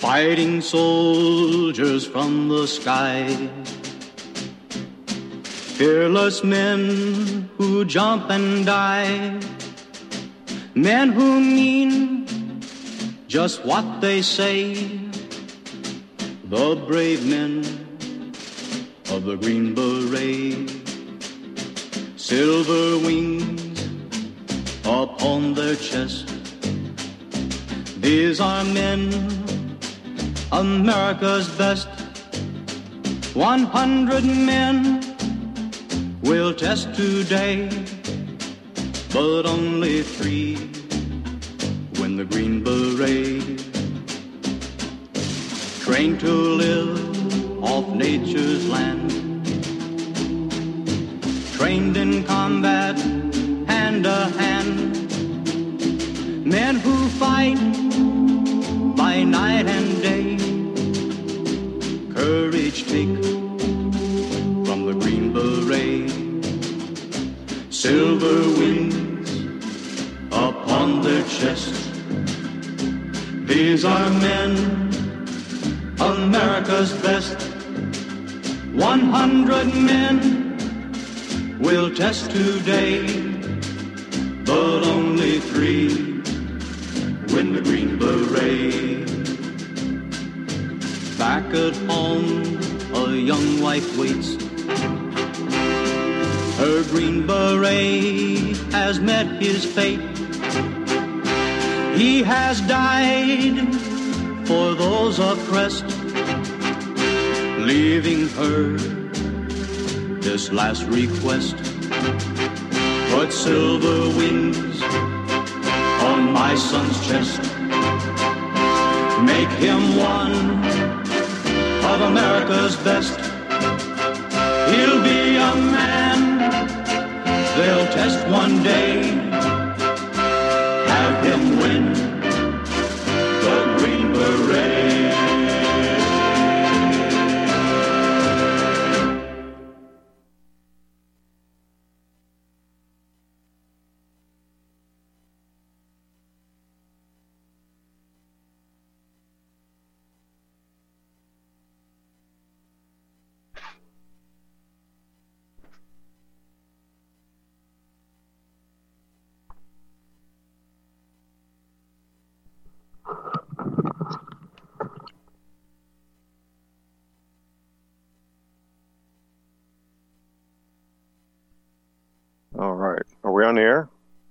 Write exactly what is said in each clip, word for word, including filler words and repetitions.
fighting soldiers from the sky, fearless men who jump and die, men who mean just what they say, the brave men of the Green Beret, silver wings upon their chest. These are men, America's best. One hundred men will test today, but only three win the Green Beret. Trained to live off nature's land, trained in combat hand to hand, men who fight by night and day, courage take from the Green Beret, silver wings upon their chest. These are men, America's best. One hundred men will test today, but only three win the Green Beret. Back at home, a young wife waits. Her Green Beret has met his fate. He has died for those oppressed, leaving her this last request. Put silver wings on my son's chest. Make him one of America's best. He'll be a man they'll test one day. Have him win the Green Beret. All right. Are we on the air?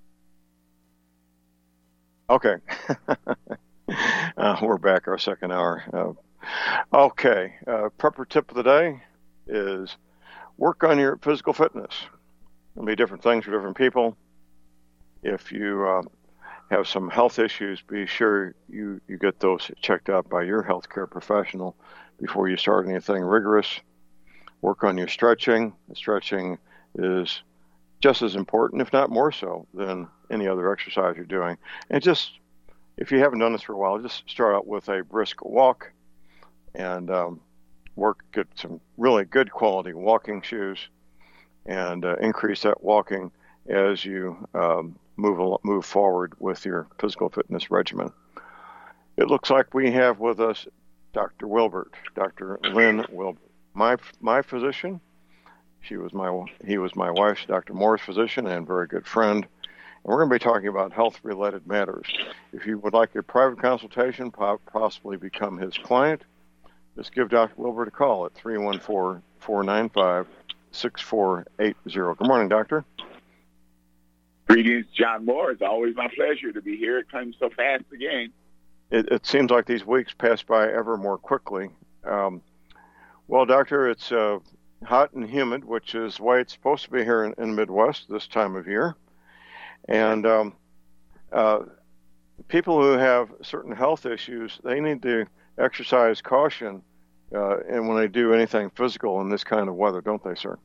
Okay. uh, we're back our second hour. Uh, okay. Uh, prepper tip of the day is work on your physical fitness. There'll be different things for different people. If you uh, have some health issues, be sure you, you get those checked out by your healthcare professional before you start anything rigorous. Work on your stretching. Stretching is just as important, if not more so, than any other exercise you're doing. And just, if you haven't done this for a while, just start out with a brisk walk and um, work, get some really good quality walking shoes and uh, increase that walking as you um, move move forward with your physical fitness regimen. It looks like we have with us Doctor Wilbert, Doctor Lynn Wilbert, my my physician. She was my, he was my wife's, Doctor Moore's physician and very good friend. And we're going to be talking about health-related matters. If you would like a private consultation, possibly become his client, just give Doctor Wilbert a call at three one four, four nine five, six four eight zero. Good morning, Doctor. Greetings, John Moore. It's always my pleasure to be here. It comes so fast again. It, it seems like these weeks pass by ever more quickly. Um, well, Doctor, it's... Uh, hot and humid, which is why it's supposed to be here in, in the Midwest this time of year. And um, uh, people who have certain health issues, they need to exercise caution uh, and when they do anything physical in this kind of weather, don't they, sir?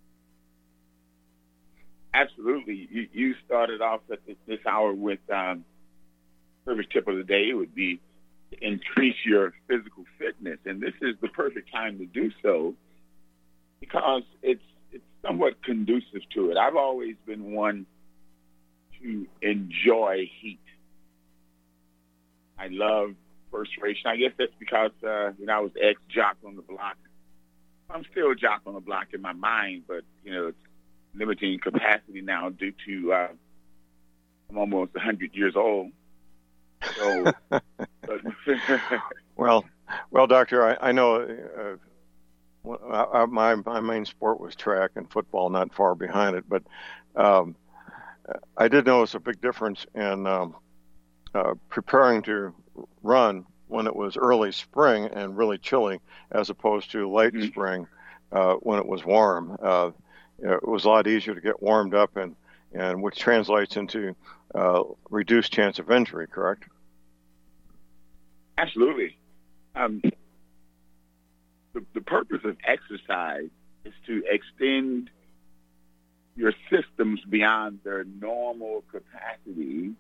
Absolutely. You, you started off at this, this hour with um, service tip of the day. It would be to increase your physical fitness. And this is the perfect time to do so, because it's it's somewhat conducive to it. I've always been one to enjoy heat. I love perspiration. I guess that's because uh, you know I was ex-jock on the block. I'm still a jock on the block in my mind, but you know it's limiting capacity now due to uh, I'm almost one hundred years old. So, but well, well, Doctor, I, I know uh, well, my my main sport was track and football, not far behind it, but um, I did notice a big difference in um, uh, preparing to run when it was early spring and really chilly, as opposed to late mm-hmm. spring uh, when it was warm. Uh, it was a lot easier to get warmed up, and, and which translates into uh, reduced chance of injury, correct? Absolutely. Um, the, the purpose of exercise is to extend your systems beyond their normal capacity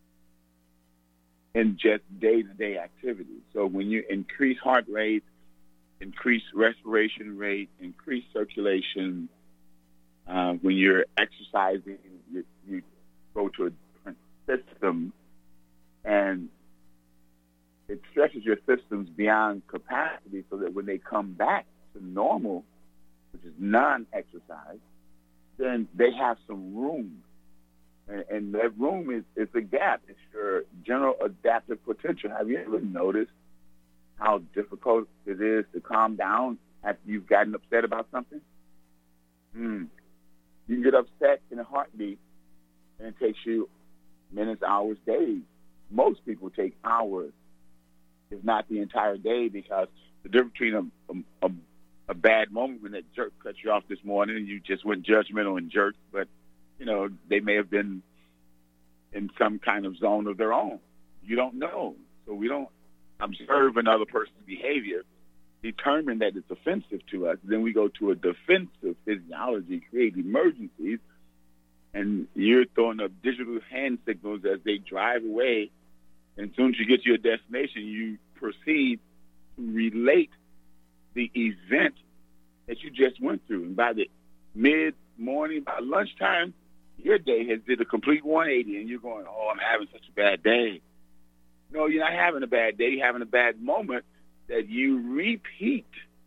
in just day-to-day activities. So when you increase heart rate, increase respiration rate, increase circulation, uh, when you're exercising, you, you go to a different system, and it stretches your systems beyond capacity so that when they come back to normal, which is non-exercise, then they have some room. And, and that room is, is a gap. It's your general adaptive potential. Have you ever noticed how difficult it is to calm down after you've gotten upset about something? Mm. You can get upset in a heartbeat, and it takes you minutes, hours, days. Most people take hours, if not the entire day, because the difference between a, a, a bad moment when that jerk cut you off this morning and you just went judgmental and jerked, but, you know, they may have been in some kind of zone of their own. You don't know. So we don't observe another person's behavior, determine that it's offensive to us. Then we go to a defensive physiology, create emergencies, and you're throwing up digital hand signals as they drive away. And as soon as you get to your destination, you proceed to relate the event that you just went through. And by the mid-morning, by lunchtime, your day has did a complete one eighty, and you're going, oh, I'm having such a bad day. No, you're not having a bad day. You're having a bad moment that you repeat.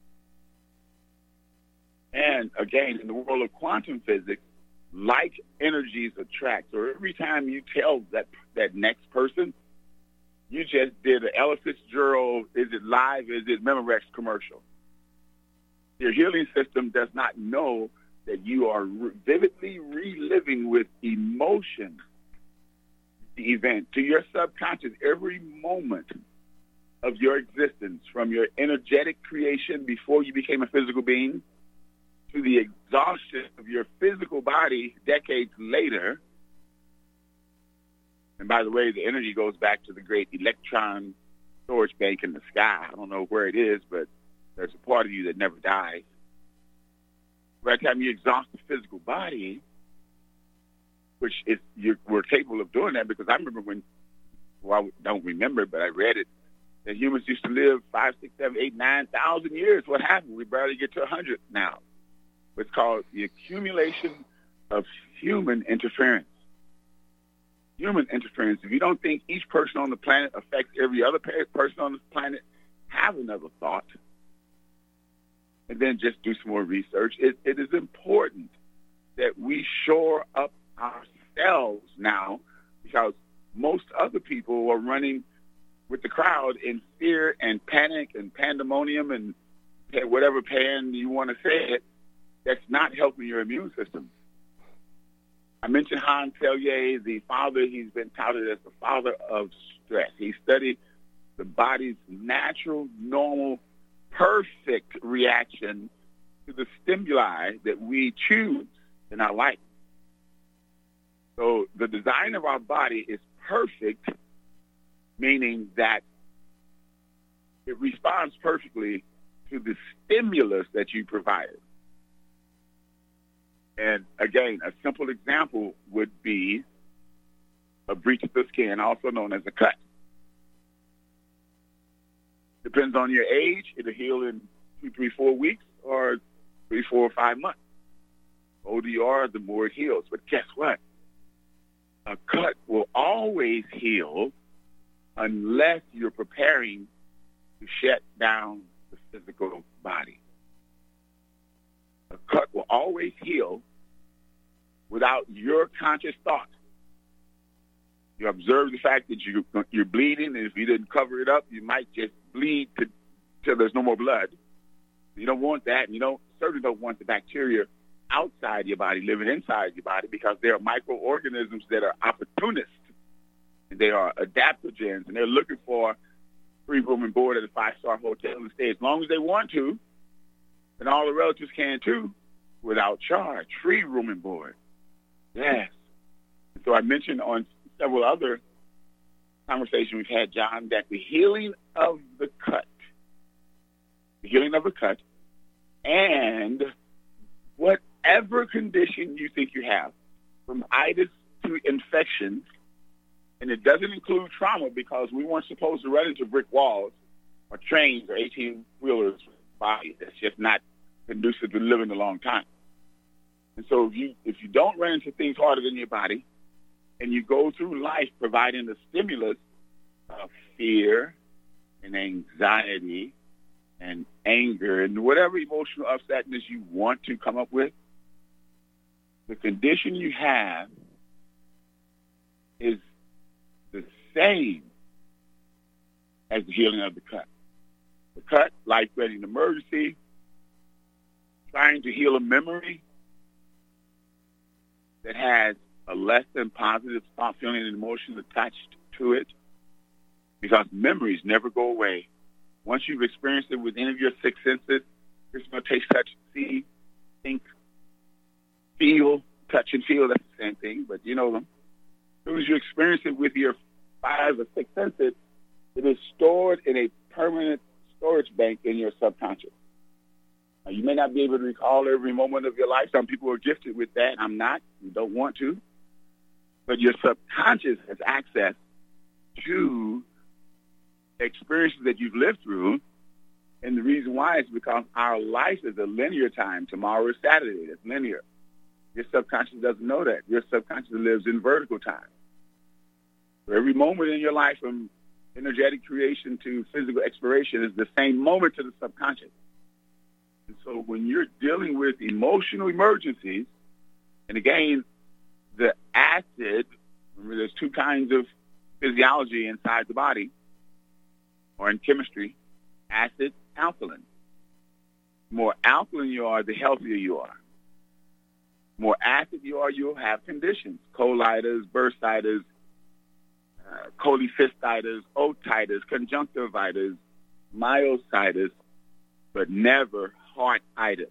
And, again, in the world of quantum physics, like energies attract. So every time you tell that that next person, you just did an Ella Fitzgerald, is it live, is it Memorex commercial. Your healing system does not know that you are re- vividly reliving with emotion the event. To your subconscious, every moment of your existence, from your energetic creation before you became a physical being to the exhaustion of your physical body decades later. And by the way, the energy goes back to the great electron storage bank in the sky. I don't know where it is, but there's a part of you that never dies. By the time you exhaust the physical body, which is you're, we're capable of doing that, because I remember when, well, I don't remember, but I read it, that humans used to live five, six, seven, eight, nine thousand years. What happened? We barely get to a hundred now. It's called the accumulation of human interference. Human interference. If you don't think each person on the planet affects every other person on the planet, have another thought, and then just do some more research. It, it is important that we shore up ourselves now, because most other people are running with the crowd in fear and panic and pandemonium and whatever pan you want to say it. That's not helping your immune system. I mentioned Hans Selye, the father. He's been touted as the father of stress. He studied the body's natural, normal, perfect reaction to the stimuli that we choose in our life. So the design of our body is perfect, meaning that it responds perfectly to the stimulus that you provided. And again, a simple example would be a breach of the skin, also known as a cut. Depends on your age. It'll heal in two, three, four weeks, or three, four, or five months. The older you are, the more it heals. But guess what? A cut will always heal unless you're preparing to shut down the physical body. A cut will always heal without your conscious thought. You observe the fact that you, you're bleeding, and if you didn't cover it up, you might just bleed to, till there's no more blood. You don't want that, and you don't certainly don't want the bacteria outside your body living inside your body, because they are microorganisms that are opportunists, and they are adaptogens, and they're looking for free room and board at a five-star hotel and stay as long as they want to, and all the relatives can too, without charge. Free room and board. Yes. So I mentioned on several other conversations we've had, John, that the healing of the cut, the healing of a cut, and whatever condition you think you have, from itis to infection, and it doesn't include trauma, because we weren't supposed to run into brick walls or trains or eighteen-wheelers bodies. That's just not conducive to living a long time. And so if you if you don't run into things harder than your body, and you go through life providing the stimulus of fear and anxiety and anger and whatever emotional upsetness you want to come up with, the condition you have is the same as the healing of the cut. The cut, life-threatening emergency, trying to heal a memory that has a less than positive thought, feeling, and emotion attached to it, because memories never go away. Once you've experienced it with any of your six senses, you're going to taste, touch, see, think, feel, touch and feel, that's the same thing, but you know them. As soon as you experience it with your five or six senses, it is stored in a permanent storage bank in your subconscious. Now, you may not be able to recall every moment of your life. Some people are gifted with that. I'm not. You don't want to. But your subconscious has access to experiences that you've lived through. And the reason why is because our life is a linear time. Tomorrow is Saturday. It's linear. Your subconscious doesn't know that. Your subconscious lives in vertical time. So every moment in your life, from energetic creation to physical expiration, is the same moment to the subconscious. And so when you're dealing with emotional emergencies, and again, the acid, remember there's two kinds of physiology inside the body, or in chemistry, acid, alkaline. The more alkaline you are, the healthier you are. The more acid you are, you'll have conditions, colitis, bursitis, uh, cholecystitis, otitis, conjunctivitis, myositis, but never heartitis.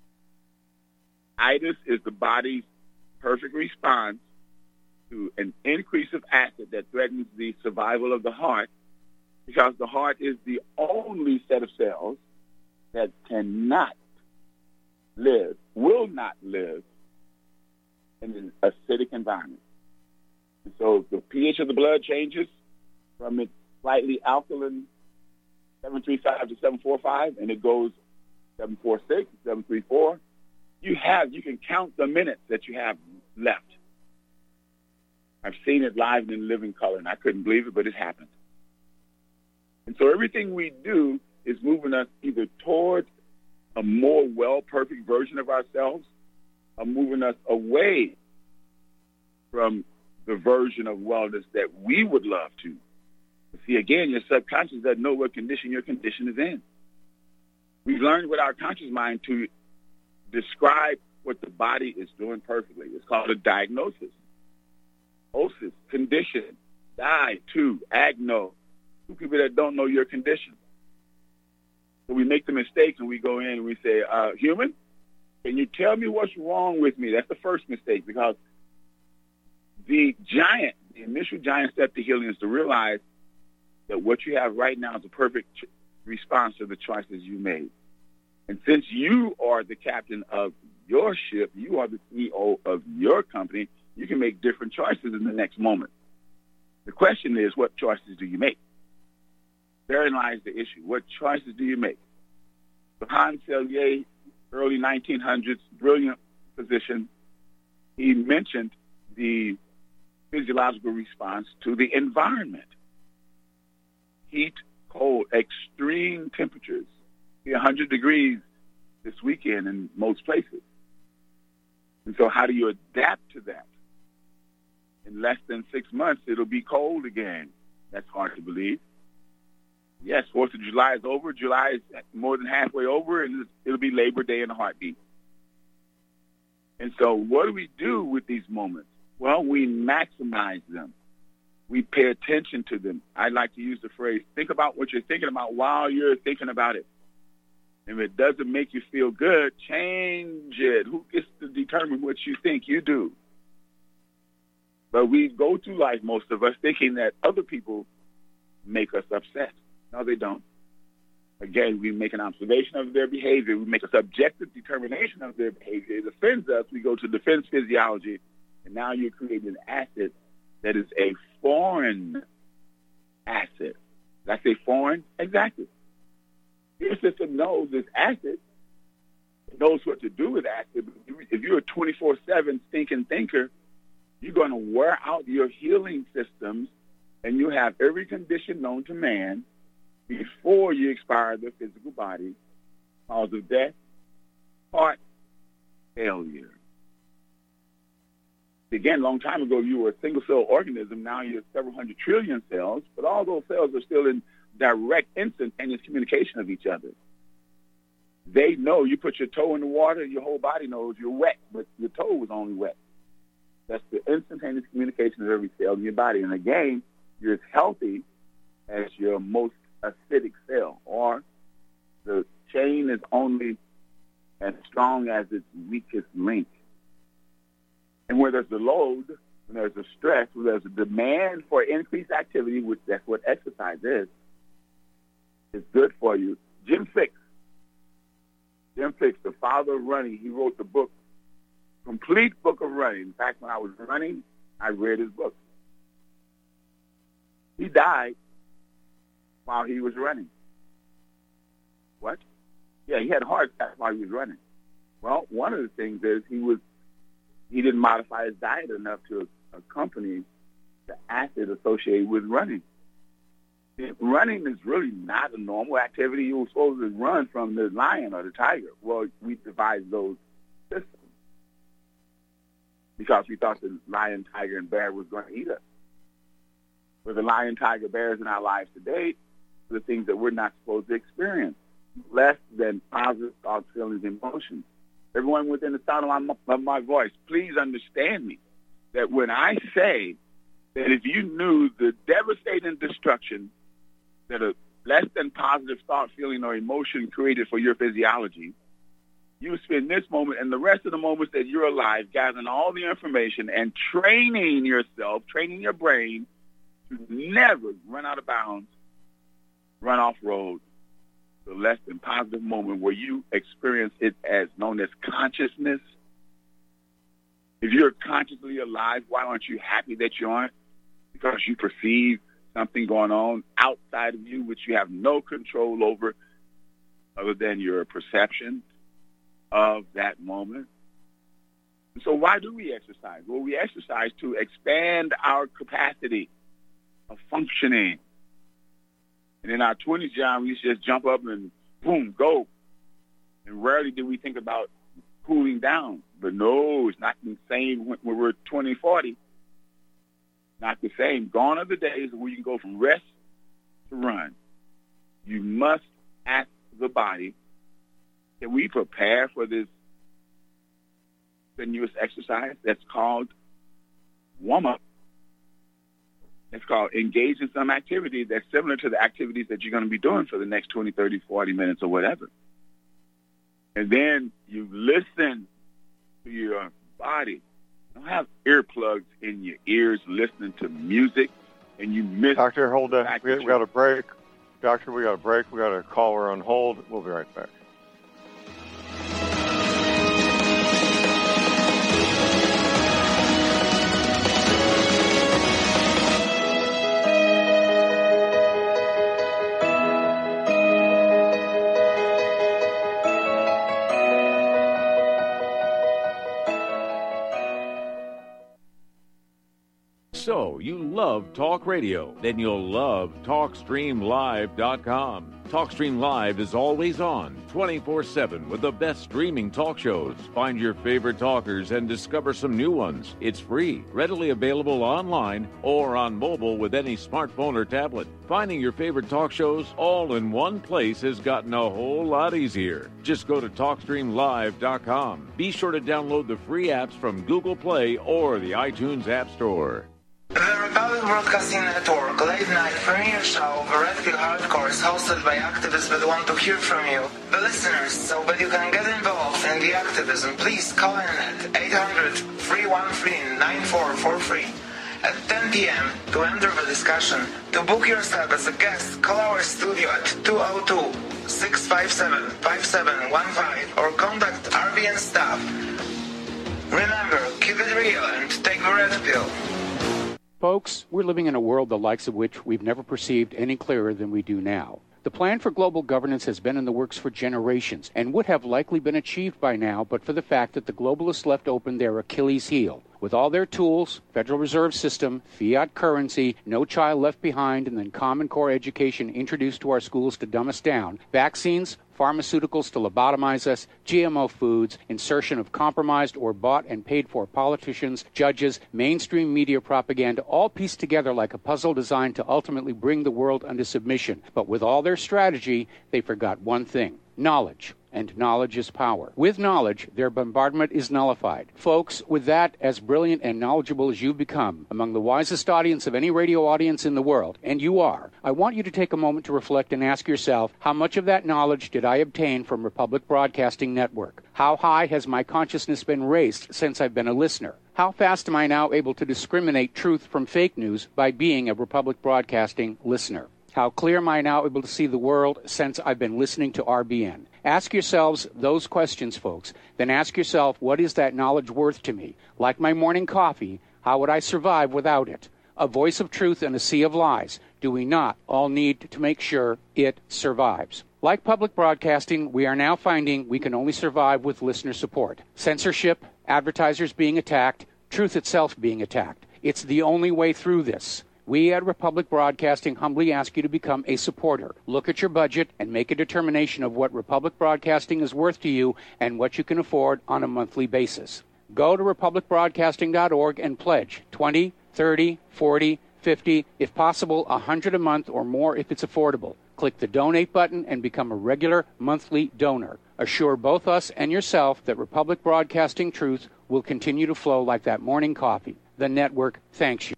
Itis is the body's perfect response to an increase of acid that threatens the survival of the heart, because the heart is the only set of cells that cannot live, will not live in an acidic environment. And so the pH of the blood changes from its slightly alkaline seven thirty-five to seven forty-five, and it goes seven forty-six, seven thirty-four. You have, you can count the minutes that you have left. I've seen it live in living color, and I couldn't believe it, but it happened. And so everything we do is moving us either toward a more well, perfect version of ourselves, or moving us away from the version of wellness that we would love to. See, again, your subconscious doesn't know what condition your condition is in. We've learned with our conscious mind to describe what the body is doing perfectly. It's called a diagnosis. Osis, condition, die, two, agno, two people that don't know your condition. So we make the mistake and we go in and we say, uh, human, can you tell me what's wrong with me? That's the first mistake, because the giant, the initial giant step to healing is to realize that what you have right now is a perfect ch- response to the choices you made. And since you are the captain of your ship, you are the C E O of your company, you can make different choices in the next moment. The question is, what choices do you make? Therein lies the issue. What choices do you make? So Hans Selye, early nineteen hundreds, brilliant physician, he mentioned the physiological response to the environment. heat, cold, extreme temperatures. Be one hundred degrees this weekend in most places. And so how do you adapt to that? In less than six months, it'll be cold again. That's hard to believe. Yes, fourth of July is over. July is more than halfway over, and it'll be Labor Day in a heartbeat. And so what do we do with these moments? Well, we maximize them. We pay attention to them. I like to use the phrase, think about what you're thinking about while you're thinking about it. If it doesn't make you feel good, change it. Who gets to determine what you think? You do. But we go through life, most of us, thinking that other people make us upset. No, they don't. Again, we make an observation of their behavior. We make a subjective determination of their behavior. It offends us. We go to defense physiology, and now you're creating an asset that is a foreign asset. Did I say foreign? Exactly. Your system knows this asset. It knows what to do with asset. If you're a twenty-four seven thinking thinker, you're going to wear out your healing systems, and you have every condition known to man before you expire the physical body, cause of death, heart failure. Again, a long time ago, you were a single-cell organism. Now you're several hundred trillion cells, but all those cells are still in direct, instantaneous communication of each other. They know you put your toe in the water, your whole body knows you're wet, but your toe was only wet. That's the instantaneous communication of every cell in your body. And again, you're as healthy as your most acidic cell, or the chain is only as strong as its weakest link. And where there's a load, when there's a stress, when there's a demand for increased activity, which that's what exercise is, it's good for you. Jim Fixx, Jim Fixx, the father of running, he wrote the book, complete book of running. In fact, when I was running, I read his book. He died while he was running. What? Yeah, he had a heart attack while he was running. Well, one of the things is he was he didn't modify his diet enough to accompany the acid associated with running. Running is really not a normal activity. You were supposed to run from the lion or the tiger. Well, we devised those systems because we thought the lion, tiger, and bear was going to eat us. But the lion, tiger, bears in our lives today are the things that we're not supposed to experience. Less than positive thoughts, feelings, emotions. Everyone within the sound of my, of my voice, please understand me that when I say that if you knew the devastating destruction that a less than positive thought, feeling, or emotion created for your physiology, you spend this moment and the rest of the moments that you're alive gathering all the information and training yourself, training your brain to never run out of bounds, run off road. The less than positive moment where you experience it as known as consciousness. If you're consciously alive, why aren't you happy that you aren't? Because you perceive something going on outside of you which you have no control over other than your perception of that moment. And so why do we exercise? Well, we exercise to expand our capacity of functioning. And in our twenties, John, we used to just jump up and boom, go. And rarely do we think about cooling down. But no, it's not the same when we're twenty, forty. Not the same. Gone are the days where you can go from rest to run. You must ask the body, can we prepare for this strenuous exercise that's called warm-up? It's called engage in some activity that's similar to the activities that you're going to be doing for the next twenty, thirty, forty minutes or whatever. And then you listen to your body. Don't have earplugs in your ears listening to music and you miss... Doctor, hold on. We, we got a break. Doctor, we got a break. We got a caller on hold. We'll be right back. So, you love talk radio? Then you'll love talk stream live dot com. TalkStream Live is always on, twenty-four seven, with the best streaming talk shows. Find your favorite talkers and discover some new ones. It's free, readily available online or on mobile with any smartphone or tablet. Finding your favorite talk shows all in one place has gotten a whole lot easier. Just go to talk stream live dot com. Be sure to download the free apps from Google Play or the iTunes App Store. The Republic Broadcasting Network late night premiere show of Red Pill Hardcore is hosted by activists that want to hear from you, the listeners. So that you can get involved in the activism, please call in at eight hundred, three one three, nine four four three at ten p.m. to enter the discussion. To book yourself as a guest, call our studio at two oh two, six five seven, five seven one five or contact R B N staff. Remember, keep it real and take the Red Pill. Folks, we're living in a world the likes of which we've never perceived any clearer than we do now. The plan for global governance has been in the works for generations and would have likely been achieved by now but for the fact that the globalists left open their Achilles heel. With all their tools, Federal Reserve System, fiat currency, no child left behind, and then Common Core education introduced to our schools to dumb us down, vaccines, pharmaceuticals to lobotomize us, G M O foods, insertion of compromised or bought and paid for politicians, judges, mainstream media propaganda, all pieced together like a puzzle designed to ultimately bring the world under submission. But with all their strategy, they forgot one thing: knowledge. And knowledge is power. With knowledge, their bombardment is nullified. Folks, with that, as brilliant and knowledgeable as you've become, among the wisest audience of any radio audience in the world, and you are, I want you to take a moment to reflect and ask yourself, how much of that knowledge did I obtain from Republic Broadcasting Network? How high has my consciousness been raised since I've been a listener? How fast am I now able to discriminate truth from fake news by being a Republic Broadcasting listener? How clear am I now able to see the world since I've been listening to R B N? Ask yourselves those questions, folks. Then ask yourself, what is that knowledge worth to me? Like my morning coffee, how would I survive without it? A voice of truth in a sea of lies. Do we not all need to make sure it survives? Like public broadcasting, we are now finding we can only survive with listener support. Censorship, advertisers being attacked, truth itself being attacked. It's the only way through this. We at Republic Broadcasting humbly ask you to become a supporter. Look at your budget and make a determination of what Republic Broadcasting is worth to you and what you can afford on a monthly basis. Go to republic broadcasting dot org and pledge twenty, thirty, forty, fifty, if possible one hundred a month or more if it's affordable. Click the donate button and become a regular monthly donor. Assure both us and yourself that Republic Broadcasting truth will continue to flow like that morning coffee. The network thanks you.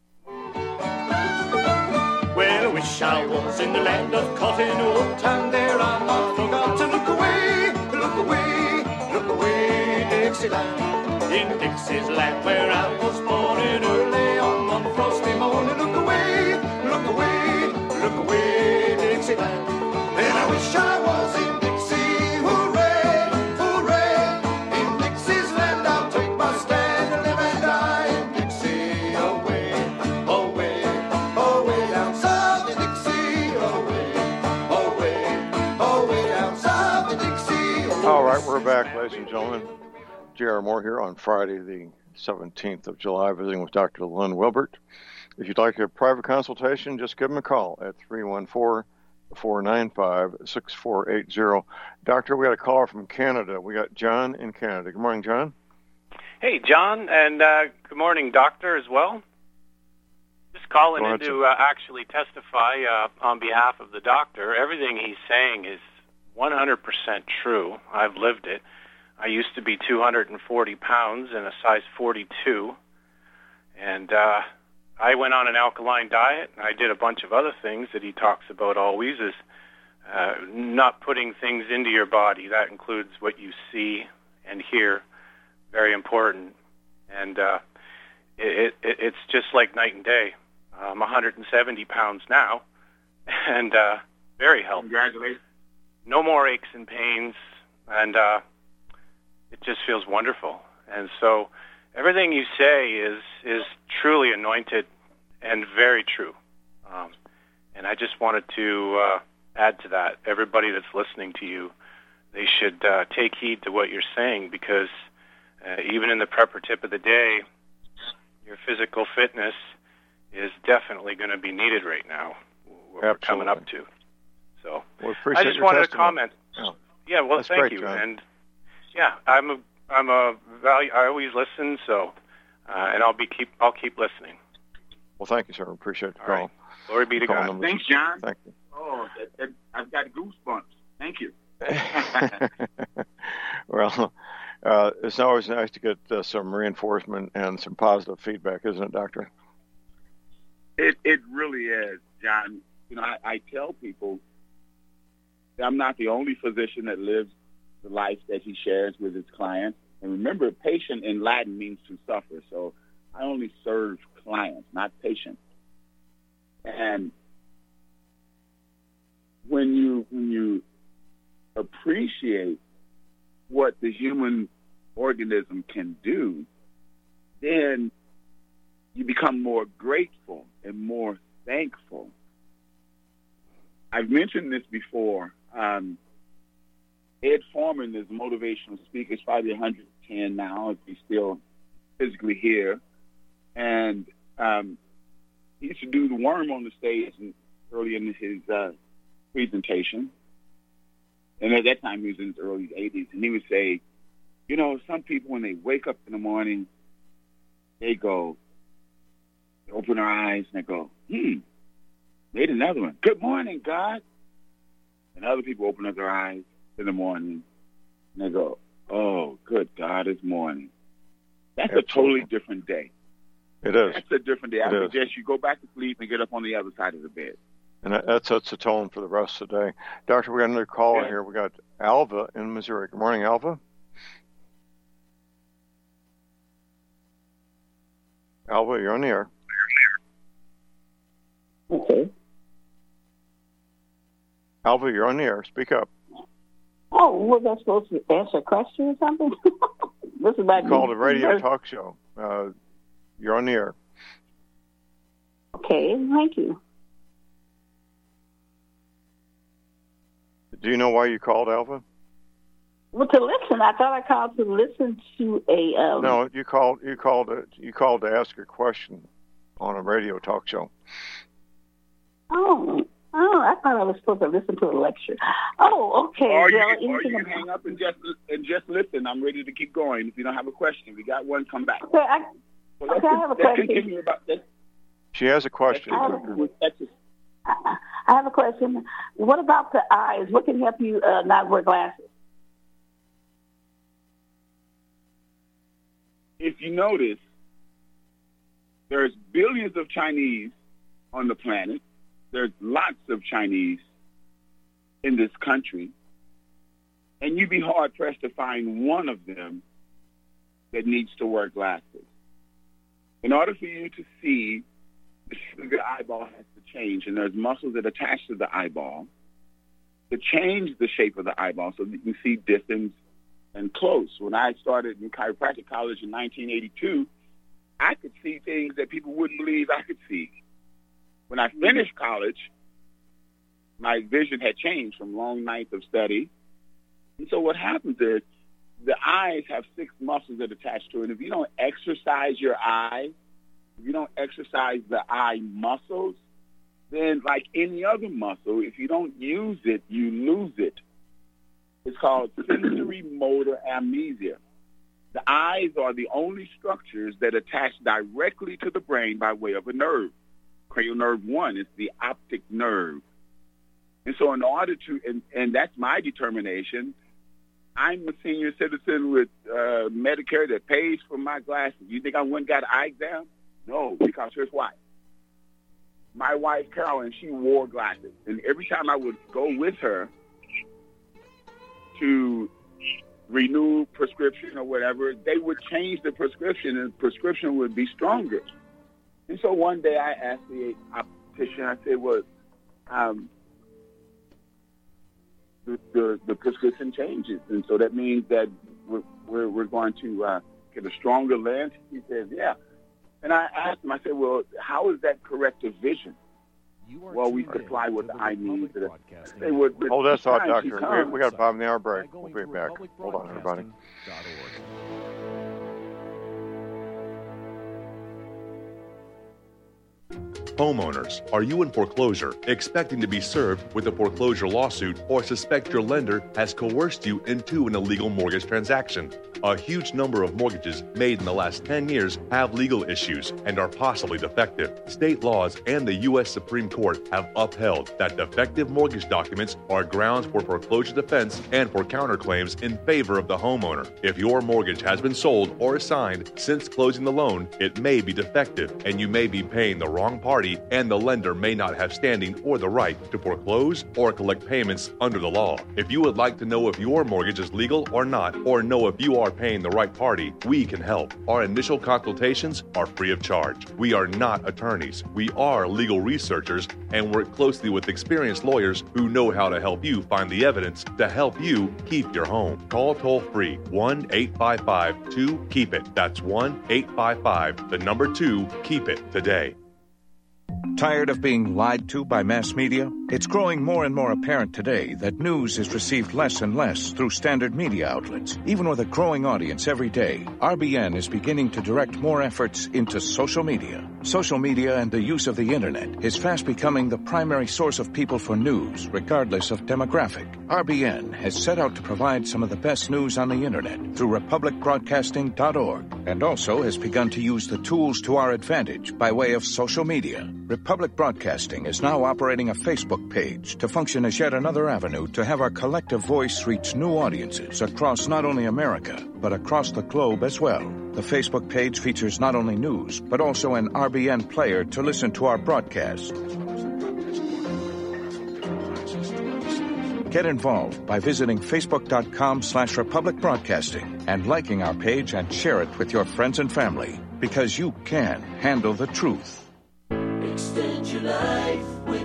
Well, I wish I was in the land of cotton wool, and there I might forgot to look away, look away, look away, Dixieland. In Dixie's land where I was born in early on one frosty morning, look away, look away, look away, Dixieland. And I wish I was in Dixie, hooray, hooray. In Dixie's land I'll take my stand and live and die in Dixie, away, away, away down south in Dixie, away, away, away down south in Dixie. Away. All right, we're back, ladies and gentlemen. J R. Moore here on Friday, the seventeenth of July, visiting with Doctor Lynn Wilbert. If you'd like a private consultation, just give him a call at three one four, four nine five, six four eight zero. Doctor, we got a caller from Canada. We got John in Canada. Good morning, John. Hey, John, and uh, good morning, Doctor, as well. Just calling in to uh, actually testify uh, on behalf of the doctor. Everything he's saying is one hundred percent true. I've lived it. I used to be two hundred forty pounds and a size forty-two, and uh, I went on an alkaline diet, and I did a bunch of other things that he talks about always, is uh, not putting things into your body. That includes what you see and hear, very important. And uh, it, it, it's just like night and day. I'm one hundred seventy pounds now, and uh, very healthy. Congratulations. No more aches and pains, and uh, it just feels wonderful. And so everything you say is is truly anointed and very true. Um, and I just wanted to uh, add to that. Everybody that's listening to you, they should uh, take heed to what you're saying, because uh, even in the prepper tip of the day, your physical fitness is definitely going to be needed right now. What we're coming up to. So well, I just wanted to comment. Oh, yeah, well, thank great, you. John. And yeah, I'm a I'm a value. I always listen. So uh, and I'll be keep I'll keep listening. Well, thank you, sir. Appreciate the All call. Right. Glory be to Call God. numbers. Thanks, John. Thank you. Oh, that, that, I've got goosebumps. Thank you. Well, uh, it's always nice to get uh, some reinforcement and some positive feedback, isn't it, Doctor? It it really is, John. You know, I, I tell people that I'm not the only physician that lives the life that he shares with his clients. And remember, patient in Latin means to suffer. So I only serve clients, not patients. And when you when you appreciate what the human organism can do, then you become more grateful and more thankful. I've mentioned this before. Um, Ed Foreman is a motivational speaker. He's probably one hundred ten now if he's still physically here. And um, he used to do the worm on the stage early in his uh, presentation. And at that time, he was in his early eighties. And he would say, you know, some people, when they wake up in the morning, they go, they open their eyes and they go, hmm, made another one. Good morning, God. And other people open up their eyes in the morning and they go, oh, good God, it's morning. That's Absolutely. a totally different day. It is. That's a different day. I it suggest is. you go back to sleep and get up on the other side of the bed. And that sets the tone for the rest of the day. Doctor, we got another caller yeah. here. We got Alva in Missouri. Good morning, Alva. Alva, you're on the air. Okay. Alva, you're on the air. Speak up. Oh, was I supposed to answer a question or something? This is about you called a radio talk show. Uh, you're on the air. Okay, thank you. Do you know why you called, Alva? Well, to listen. I thought I called to listen to a. Um... No, you called. You called. To, you called to ask a question on a radio talk show. Oh, oh! I thought I was supposed to listen to a lecture. Oh, okay. Or you, well, can, or you can hang up and just and just listen. I'm ready to keep going. If you don't have a question, if you got one, come back. Okay, I, well, okay, I have a question. Continue about this. She has a question. I have a, I have a question. What about the eyes? What can help you uh, not wear glasses? If you notice, there's billions of Chinese on the planet. There's lots of Chinese in this country. And you'd be hard-pressed to find one of them that needs to wear glasses. In order for you to see, the shape of your eyeball has to change, and there's muscles that attach to the eyeball to change the shape of the eyeball so that you can see distance and close. When I started in chiropractic college in nineteen eighty-two, I could see things that people wouldn't believe I could see. When I finished college, my vision had changed from long nights of study. And so what happens is the eyes have six muscles that attach to it. If you don't exercise your eye, if you don't exercise the eye muscles, then like any other muscle, if you don't use it, you lose it. It's called sensory motor amnesia. The eyes are the only structures that attach directly to the brain by way of a nerve. Cranial nerve one is the optic nerve. And so in order to, and, and that's my determination, I'm a senior citizen with uh, Medicare that pays for my glasses. You think I went and got an eye exam? No, because here's why. My wife, Carolyn, she wore glasses. And every time I would go with her to renew prescription or whatever, they would change the prescription and the prescription would be stronger. And so one day I asked the optician, I said, well, um, the, the, the prescription changes. And so that means that we're, we're, we're going to uh, get a stronger lens. He says, yeah. And I asked him, I said, well, how is that corrective vision? Well, we supply what the eye needs. They would, Hold that thought, Doctor. We, we got a five-hour break. We'll be back. Hold on, everybody. Homeowners, are you in foreclosure, expecting to be served with a foreclosure lawsuit, or suspect your lender has coerced you into an illegal mortgage transaction? A huge number of mortgages made in the last ten years have legal issues and are possibly defective. State laws and the U S Supreme Court have upheld that defective mortgage documents are grounds for foreclosure defense and for counterclaims in favor of the homeowner. If your mortgage has been sold or assigned since closing the loan, it may be defective and you may be paying the wrong party, and the lender may not have standing or the right to foreclose or collect payments under the law. If you would like to know if your mortgage is legal or not, or know if you are paying the right party, we can help. Our initial consultations are free of charge. We are not attorneys. We are legal researchers and work closely with experienced lawyers who know how to help you find the evidence to help you keep your home. Call toll free one eight five five two keep it. That's one eight five five, the number two, keep it today. Tired of being lied to by mass media? It's growing more and more apparent today that news is received less and less through standard media outlets. Even with a growing audience every day, R B N is beginning to direct more efforts into social media. Social media and the use of the internet is fast becoming the primary source of people for news, regardless of demographic. R B N has set out to provide some of the best news on the internet through republic broadcasting dot org, and also has begun to use the tools to our advantage by way of social media. Republic Broadcasting is now operating a Facebook page to function as yet another avenue to have our collective voice reach new audiences across not only America, but across the globe as well. The Facebook page features not only news, but also an R B N player to listen to our broadcast. Get involved by visiting facebook.com slash Republic Broadcasting and liking our page and share it with your friends and family, because you can handle the truth. Extend your life with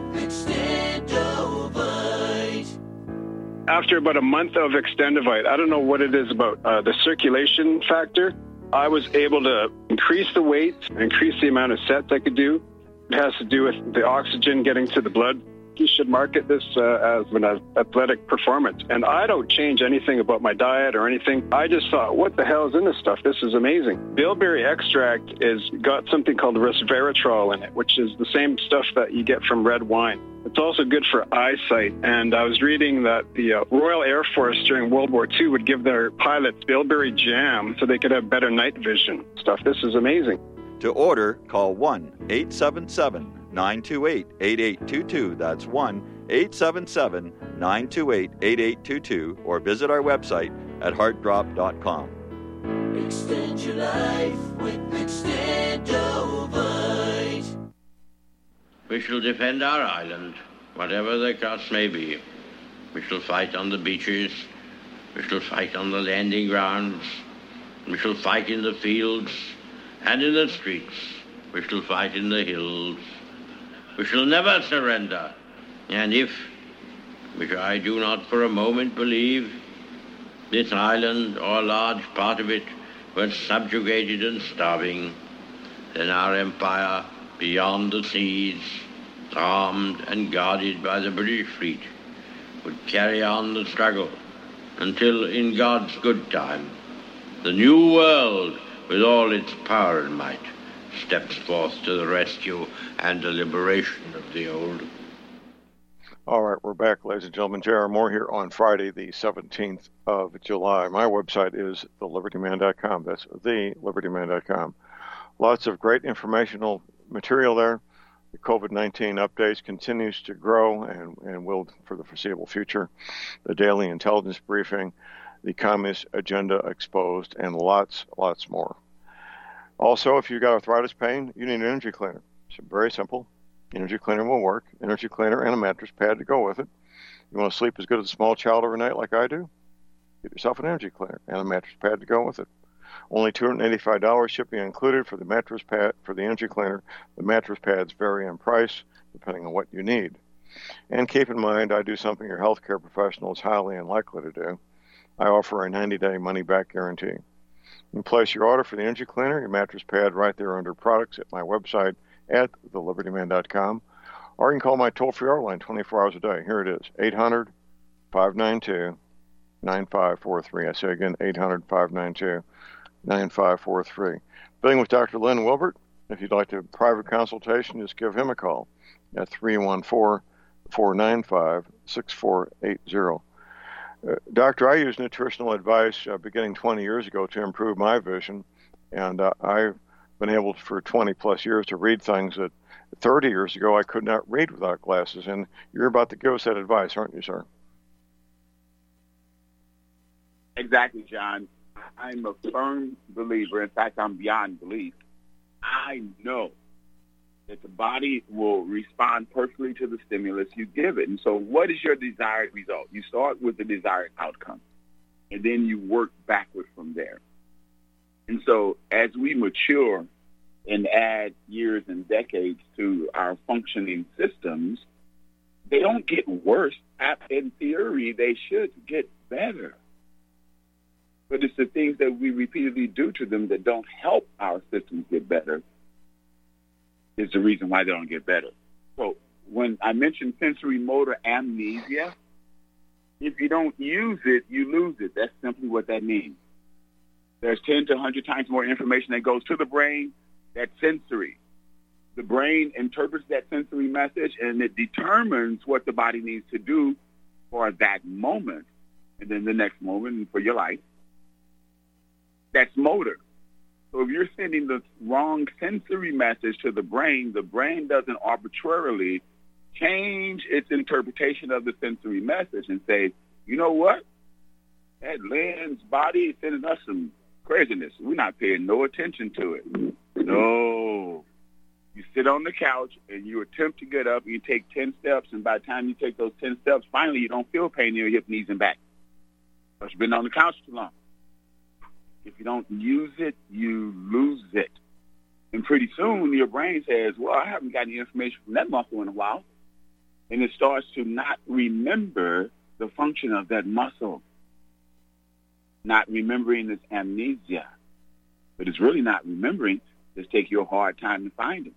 Extendovite. After about a month of Extendovite, I don't know what it is about uh, the circulation factor, I was able to increase the weight, increase the amount of sets I could do. It has to do with the oxygen getting to the blood. You should market this uh, as an athletic performance. And I don't change anything about my diet or anything. I just thought, what the hell is in this stuff? This is amazing. Bilberry extract is got something called resveratrol in it, which is the same stuff that you get from red wine. It's also good for eyesight. And I was reading that the uh, Royal Air Force during World War Two would give their pilots bilberry jam so they could have better night vision stuff. This is amazing. To order, call one eight seven seven, nine two eight, eight eight two two. That's one eight seven seven, nine two eight, eight eight two two, or visit our website at heart drop dot com. Extend your life with Extendovite. We shall defend our island, whatever the cost may be. We shall fight on the beaches. We shall fight on the landing grounds. We shall fight in the fields and in the streets. We shall fight in the hills. We shall never surrender. And if, which I do not for a moment believe, this island or a large part of it were subjugated and starving, then our empire beyond the seas, armed and guarded by the British fleet, would carry on the struggle until, in God's good time, the new world, with all its power and might, steps forth to the rescue and the liberation of the old. All right, we're back, ladies and gentlemen. J R. Moore here on Friday, the seventeenth of July. My website is the liberty man dot com. That's the liberty man dot com. Lots of great informational material there. The COVID nineteen updates continues to grow and, and will for the foreseeable future. The daily intelligence briefing, the Communist Agenda exposed, and lots, lots more. Also, if you've got arthritis pain, you need an energy cleaner. It's very simple. Energy cleaner will work. Energy cleaner and a mattress pad to go with it. You want to sleep as good as a small child every night like I do? Get yourself an energy cleaner and a mattress pad to go with it. Only two hundred eighty-five dollars shipping included for the mattress pad, for the energy cleaner. The mattress pads vary in price depending on what you need. And keep in mind, I do something your healthcare professional is highly unlikely to do. I offer a ninety-day money-back guarantee. You can place your order for the energy cleaner, your mattress pad, right there under products at my website at the liberty man dot com, or you can call my toll-free hour line twenty-four hours a day. Here it is, eight hundred, five nine two, nine five four three. I say again, eight hundred, five nine two, nine five four three. Being with Doctor Lynn Wilbert, If you'd like a private consultation, just give him a call at three one four, four nine five, six four eight zero. Uh, doctor, I used nutritional advice uh, beginning twenty years ago to improve my vision, and uh, I've been able to, for twenty plus years to read things that thirty years ago I could not read without glasses, and you're about to give us that advice, aren't you, sir? Exactly, John. I'm a firm believer. In fact, I'm beyond belief. I know that the body will respond perfectly to the stimulus you give it. And so what is your desired result? You start with the desired outcome, and then you work backward from there. And so as we mature and add years and decades to our functioning systems, they don't get worse. In theory, they should get better. But it's the things that we repeatedly do to them that don't help our systems get better is the reason why they don't get better. So when I mentioned sensory motor amnesia, if you don't use it, you lose it. That's simply what that means. There's ten to one hundred times more information that goes to the brain that's sensory. The brain interprets that sensory message, and it determines what the body needs to do for that moment, and then the next moment and for your life. That's motor. So if you're sending the wrong sensory message to the brain, the brain doesn't arbitrarily change its interpretation of the sensory message and say, you know what? That Lynn's body is sending us some craziness. We're not paying no attention to it. No. You sit on the couch and you attempt to get up and you take ten steps, and by the time you take those ten steps, finally you don't feel pain in your hip, knees, and back. Because you've been on the couch too long. If you don't use it, you lose it. And pretty soon your brain says, well, I haven't got any information from that muscle in a while. And it starts to not remember the function of that muscle. Not remembering is amnesia. But it's really not remembering. Just take you a hard time to find it.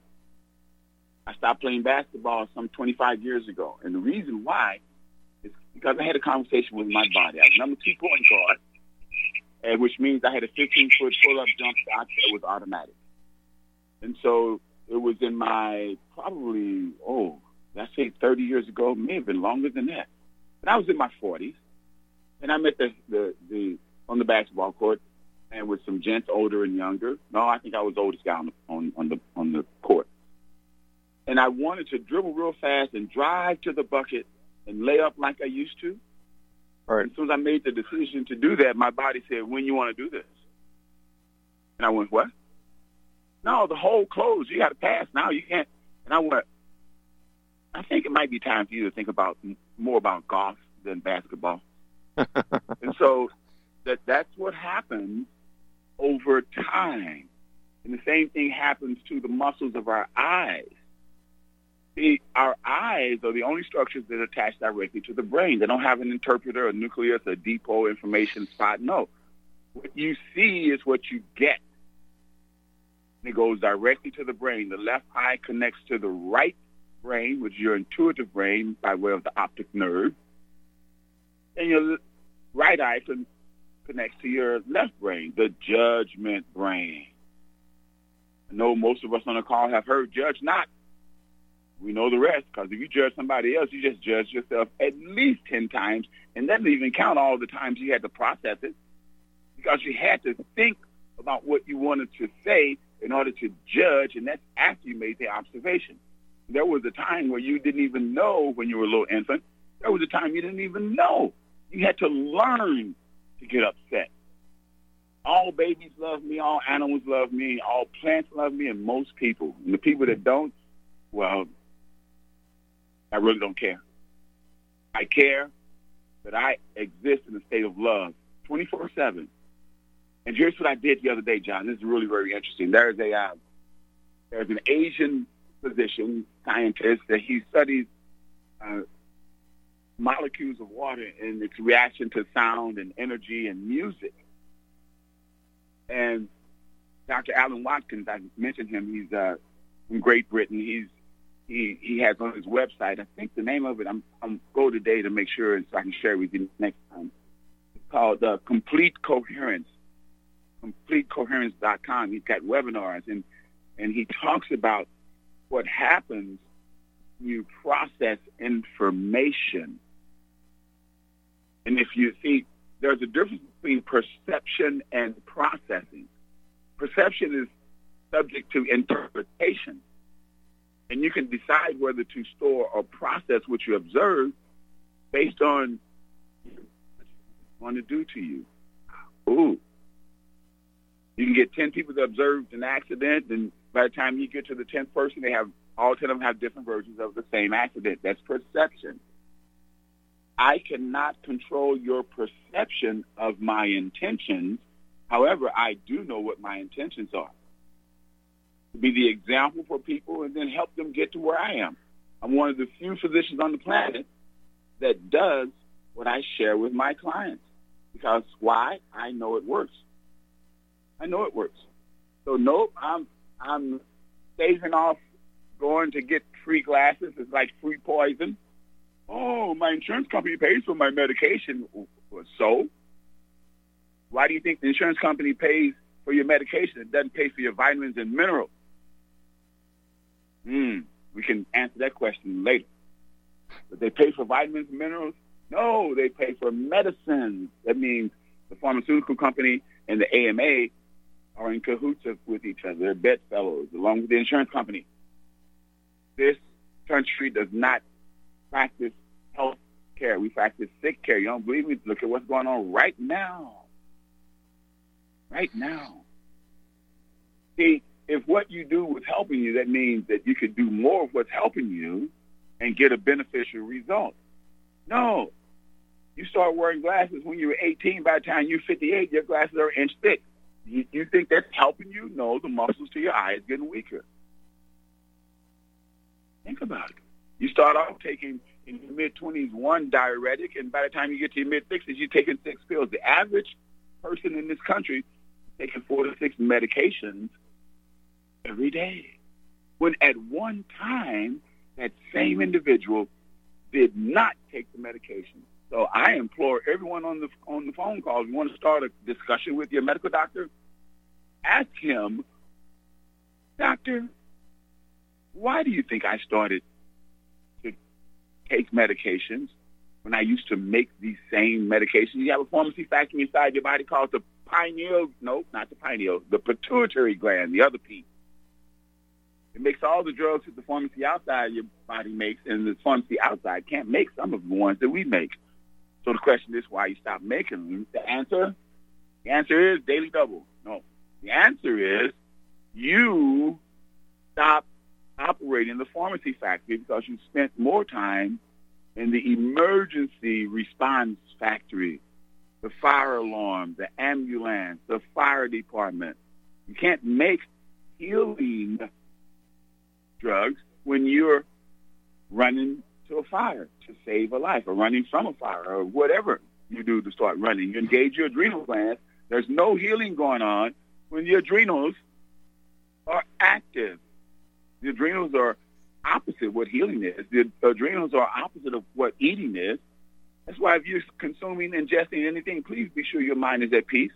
I stopped playing basketball some twenty-five years ago. And the reason why is because I had a conversation with my body. I was number two point guard. And which means I had a fifteen-foot pull-up jump shot that was automatic. And so it was in my probably, oh, let's say thirty years ago, may have been longer than that. And I was in my forties, and I'm at the, the, the on the basketball court and with some gents older and younger. No, I think I was the oldest guy on the, on, on the, on the court. And I wanted to dribble real fast and drive to the bucket and lay up like I used to. Right. As soon as I made the decision to do that, my body said, when you want to do this? And I went, what? No, the hole closed. You got to pass now. You can't. And I went, I think it might be time for you to think about more about golf than basketball. And so that that's what happens over time. And the same thing happens to the muscles of our eyes. See, our eyes are the only structures that attach directly to the brain. They don't have an interpreter, a nucleus, a depot information spot. No. What you see is what you get. It goes directly to the brain. The left eye connects to the right brain, which is your intuitive brain by way of the optic nerve. And your right eye con- connects to your left brain, the judgment brain. I know most of us on the call have heard judge not. We know the rest, because if you judge somebody else, you just judge yourself at least ten times, and that doesn't even count all the times you had to process it, because you had to think about what you wanted to say in order to judge, and that's after you made the observation. There was a time where you didn't even know when you were a little infant. There was a time you didn't even know. You had to learn to get upset. All babies love me, all animals love me, all plants love me, and most people. And the people that don't, well, I really don't care. I care that I exist in a state of love twenty-four seven. And here's what I did the other day, John. This is really very interesting. There's a uh, there's an Asian physician, scientist, that he studies uh, molecules of water and its reaction to sound and energy and music. And Doctor Alan Watkins, I mentioned him. He's uh, from Great Britain. He's He he has on his website, I think the name of it, I'm I'm go today to make sure so I can share it with you next time. It's called uh, Complete Coherence, complete coherence dot com. He's got webinars, and and he talks about what happens when you process information. And if you see, there's a difference between perception and processing. Perception is subject to interpretation, and you can decide whether to store or process what you observe based on what you want to do to you. Ooh. You can get ten people that observed an accident, and by the time you get to the tenth person, they have all ten of them have different versions of the same accident. That's perception. I cannot control your perception of my intentions. However, I do know what my intentions are. To be the example for people and then help them get to where I am. I'm one of the few physicians on the planet that does what I share with my clients. Because why? I know it works. I know it works. So nope, I'm I'm saving off going to get free glasses. It's like free poison. Oh, my insurance company pays for my medication. So? Why do you think the insurance company pays for your medication? It doesn't pay for your vitamins and minerals. Hmm, we can answer that question later. But they pay for vitamins and minerals? No, they pay for medicines. That means the pharmaceutical company and the A M A are in cahoots with each other. They're bedfellows, along with the insurance company. This country does not practice health care. We practice sick care. You don't believe me? Look at what's going on right now. Right now. See, if what you do was helping you, that means that you could do more of what's helping you and get a beneficial result. No. You start wearing glasses when you were eighteen. By the time you're fifty-eight, your glasses are an inch thick. You, you think that's helping you? No, the muscles to your eye is getting weaker. Think about it. You start off taking, in your mid-twenties, one diuretic, and by the time you get to your mid-sixties, you're taking six pills. The average person in this country is taking four to six medications every day. When at one time, that same individual did not take the medication. So I implore everyone on the on the phone call, if you want to start a discussion with your medical doctor, ask him, doctor, why do you think I started to take medications when I used to make these same medications? You have a pharmacy factory inside your body called the pineal, no, not the pineal, the pituitary gland, the other P. It makes all the drugs that the pharmacy outside your body makes, and the pharmacy outside can't make some of the ones that we make. So the question is, why you stop making them? The answer, the answer is Daily Double. No, the answer is you stop operating the pharmacy factory because you spent more time in the emergency response factory, the fire alarm, the ambulance, the fire department. You can't make healing drugs when you're running to a fire to save a life, or running from a fire, or whatever you do to start running. You engage your adrenal glands. There's no healing going on when the adrenals are active. The adrenals are opposite what healing is. The adrenals are opposite of what eating is. That's why if you're consuming, ingesting anything, please be sure your mind is at peace.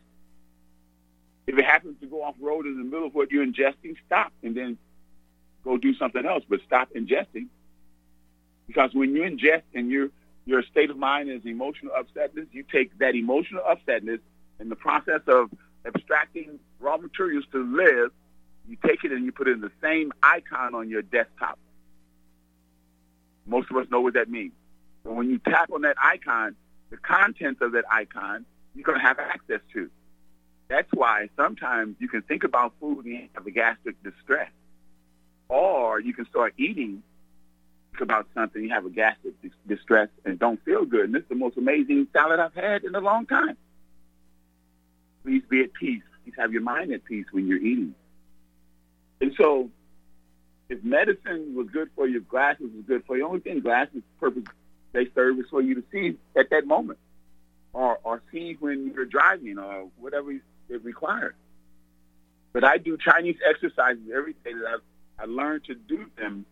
If it happens to go off road in the middle of what you're ingesting, stop and then go do something else, but stop ingesting. Because when you ingest and your your state of mind is emotional upsetness, you take that emotional upsetness in the process of abstracting raw materials to live, you take it and you put it in the same icon on your desktop. Most of us know what that means. So when you tap on that icon, the contents of that icon, you're going to have access to. That's why sometimes you can think about food and have a gastric distress. Or you can start eating about something, you have a gastric distress and don't feel good. And this is the most amazing salad I've had in a long time. Please be at peace. Please have your mind at peace when you're eating. And so if medicine was good for you, glasses was good for you, the only thing glasses purpose they serve is for you to see at that moment, or, or see when you're driving, or whatever it requires. But I do Chinese exercises every day that I've I learned to do them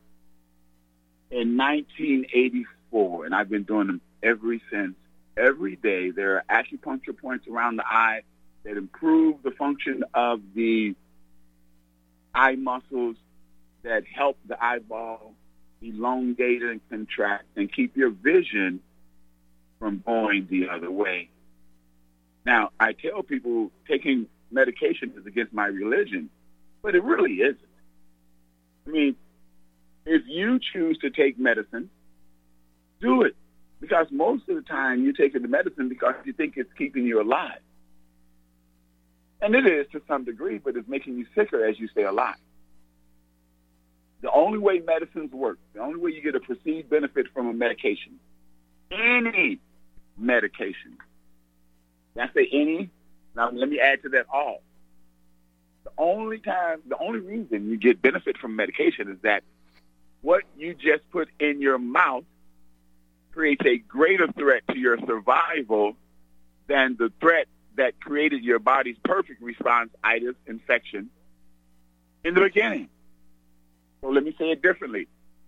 in nineteen eighty-four, and I've been doing them ever since. Every day there are acupuncture points around the eye that improve the function of the eye muscles that help the eyeball elongate and contract and keep your vision from going the other way. Now, I tell people taking medication is against my religion, but it really isn't. I mean, if you choose to take medicine, do it. Because most of the time you're taking the medicine because you think it's keeping you alive. And it is to some degree, but it's making you sicker as you stay alive. The only way medicines work, the only way you get a perceived benefit from a medication, any medication, I say any, now let me add to that all. The only time, the only reason you get benefit from medication is that what you just put in your mouth creates a greater threat to your survival than the threat that created your body's perfect response, itis, infection, in the beginning. So let me say it differently.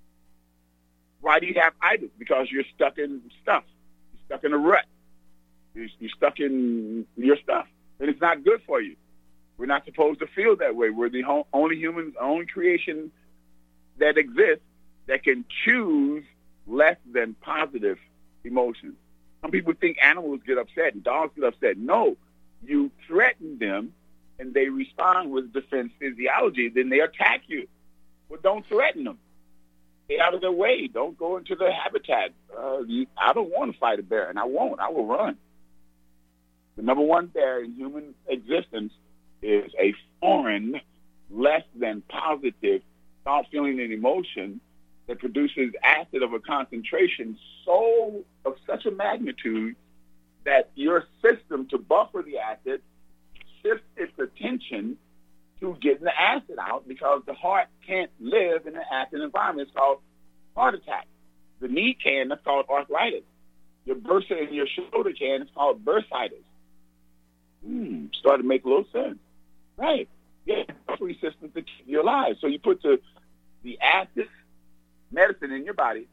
Why do you have itis? Because you're stuck in stuff. You're stuck in a rut. You're, you're stuck in your stuff. And it's not good for you. We're not supposed to feel that way. We're the ho- only humans, only creation that exists that can choose less than positive emotions. Some people think animals get upset and dogs get upset. No, you threaten them and they respond with defense physiology, then they attack you. Well, don't threaten them. Stay out of their way. Don't go into their habitat. Uh, you, I don't want to fight a bear, and I won't. I will run. The number one bear in human existence is a foreign, less than positive thought, feeling, and emotion that produces acid of a concentration so of such a magnitude that your system, to buffer the acid, shifts its attention to getting the acid out because the heart can't live in an acid environment. It's called heart attack. The knee can, that's called arthritis. Your bursa in your shoulder can, it's called bursitis. Hmm, started to make a little sense. Right. Yeah, free system to keep you alive. So you put the the acid medicine in your body.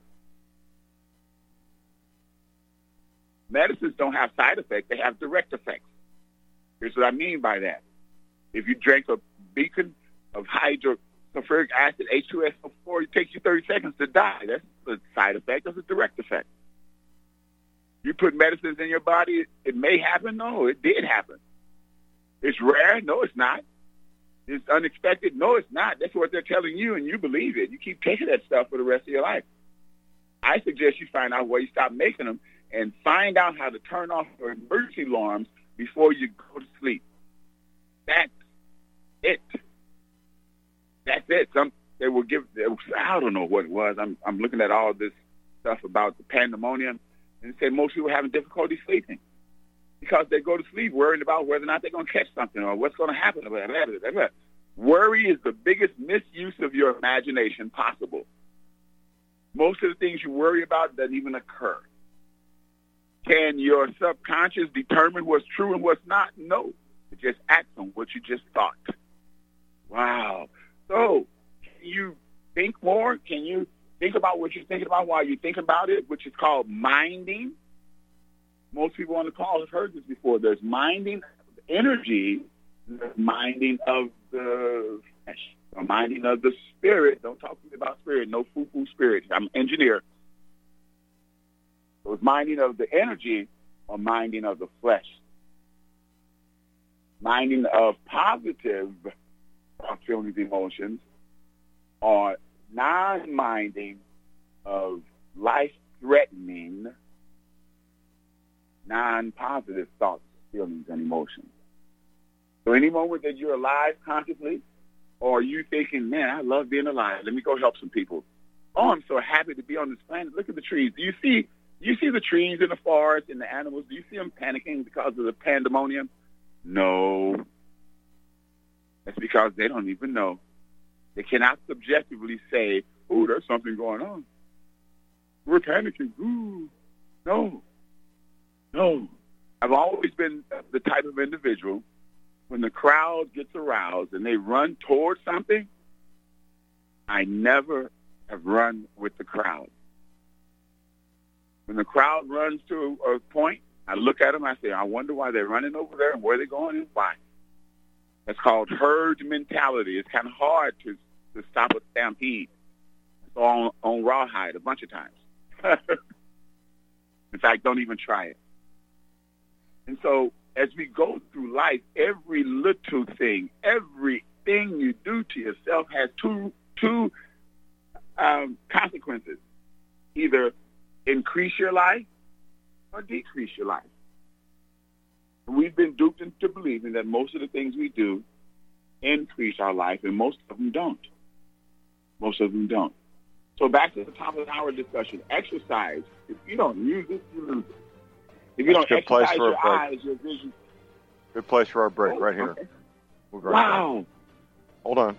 Medicines don't have side effects, they have direct effects. Here's what I mean by that. If you drink a beacon of hydrosulfuric acid, H two S O four, it takes you thirty seconds to die. That's a side effect. That's a direct effect. You put medicines in your body, it may happen. No, it did happen. It's rare. No, it's not. It's unexpected. No, it's not. That's what they're telling you, and you believe it. You keep taking that stuff for the rest of your life. I suggest you find out where you stop making them and find out how to turn off your emergency alarms before you go to sleep. That's it. That's it. Some they will give. They will, I don't know what it was. I'm I'm looking at all this stuff about the pandemonium, and they say most people are having difficulty sleeping because they go to sleep worrying about whether or not they're going to catch something or what's going to happen. Worry is the biggest misuse of your imagination possible. Most of the things you worry about doesn't even occur. Can your subconscious determine what's true and what's not? No. It just acts on what you just thought. Wow. So, can you think more? Can you think about what you're thinking about while you think about it, which is called minding? Most people on the call have heard this before. There's minding of energy, there's minding of the flesh, or minding of the spirit. Don't talk to me about spirit. No foo-foo spirit. I'm an engineer. So it's minding of the energy or minding of the flesh. Minding of positive thoughts, feelings, emotions, or non-minding of life-threatening, non-positive thoughts, feelings, and emotions. So any moment that you're alive consciously, or you thinking, man, I love being alive, let me go help some people. Oh, I'm so happy to be on this planet. Look at the trees. Do you see, do you see the trees in the forest and the animals? Do you see them panicking because of the pandemonium? No. That's because they don't even know. They cannot subjectively say, ooh, there's something going on. We're panicking. Ooh. No. No. I've always been the type of individual, when the crowd gets aroused and they run towards something, I never have run with the crowd. When the crowd runs to a point, I look at them, I say, I wonder why they're running over there and where they're going and why. That's called herd mentality. It's kind of hard to, to stop a stampede. It's all on, on rawhide a bunch of times. In fact, don't even try it. And so as we go through life, every little thing, everything you do to yourself has two two um, consequences. Either increase your life or decrease your life. And we've been duped into believing that most of the things we do increase our life, and most of them don't. Most of them don't. So back to the top of our discussion, exercise. If you don't use it, you lose it. If you That's don't exercise your break. eyes, your vision. Good place for our break, Oh, right here. okay. We'll go right Wow. back. Hold on.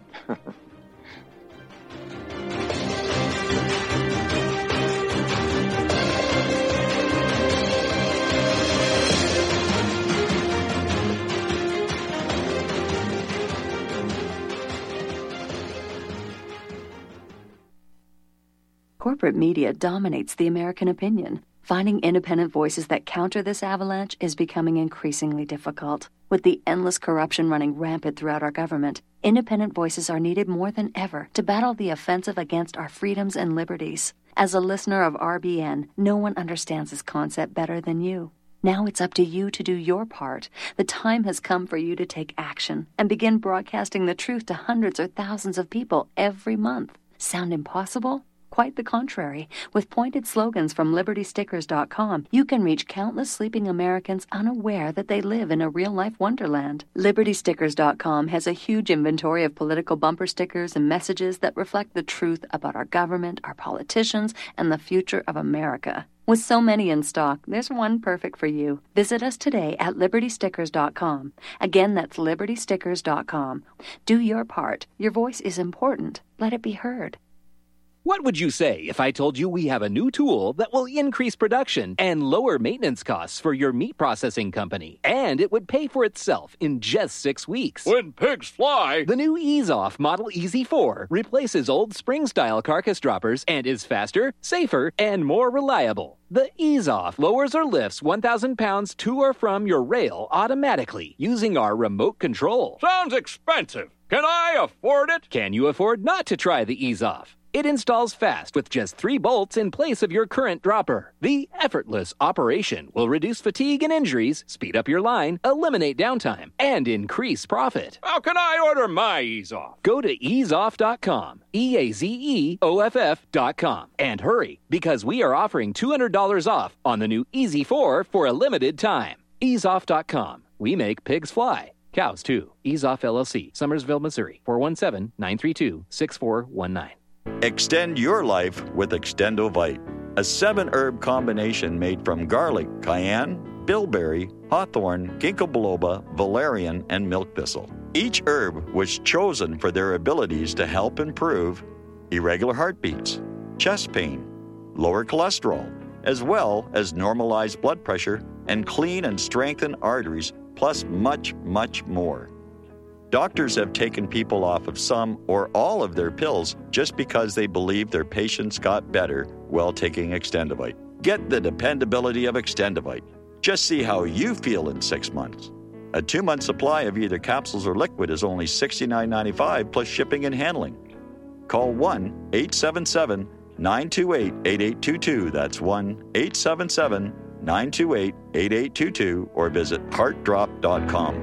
Corporate media dominates the American opinion. Finding independent voices that counter this avalanche is becoming increasingly difficult. With the endless corruption running rampant throughout our government, independent voices are needed more than ever to battle the offensive against our freedoms and liberties. As a listener of R B N, no one understands this concept better than you. Now it's up to you to do your part. The time has come for you to take action and begin broadcasting the truth to hundreds or thousands of people every month. Sound impossible? Quite the contrary. With pointed slogans from Liberty Stickers dot com, you can reach countless sleeping Americans unaware that they live in a real-life wonderland. Liberty Stickers dot com has a huge inventory of political bumper stickers and messages that reflect the truth about our government, our politicians, and the future of America. With so many in stock, there's one perfect for you. Visit us today at Liberty Stickers dot com. Again, that's Liberty Stickers dot com. Do your part. Your voice is important. Let it be heard. What would you say if I told you we have a new tool that will increase production and lower maintenance costs for your meat processing company? And it would pay for itself in just six weeks. When pigs fly! The new EaseOff Model E Z four replaces old spring-style carcass droppers and is faster, safer, and more reliable. The EaseOff lowers or lifts one thousand pounds to or from your rail automatically using our remote control. Sounds expensive. Can I afford it? Can you afford not to try the EaseOff? It installs fast with just three bolts in place of your current dropper. The effortless operation will reduce fatigue and injuries, speed up your line, eliminate downtime, and increase profit. How can I order my EaseOff? Go to ease off dot com, E A Z E O F F dot com, and hurry, because we are offering two hundred dollars off on the new E Z four for a limited time. ease off dot com. We make pigs fly. Cows, too. EaseOff L L C, Summersville, Missouri, four one seven, nine three two, six four one nine. Extend your life with Extendovite, a seven-herb combination made from garlic, cayenne, bilberry, hawthorn, ginkgo biloba, valerian, and milk thistle. Each herb was chosen for their abilities to help improve irregular heartbeats, chest pain, lower cholesterol, as well as normalize blood pressure and clean and strengthen arteries, plus much, much more. Doctors have taken people off of some or all of their pills just because they believe their patients got better while taking Extendovite. Get the dependability of Extendovite. Just see how you feel in six months. A two-month supply of either capsules or liquid is only sixty-nine ninety-five plus shipping and handling. Call one eight seven seven, nine two eight, eight eight two two. That's one eight seven seven, nine two eight, eight eight two two or visit heart drop dot com.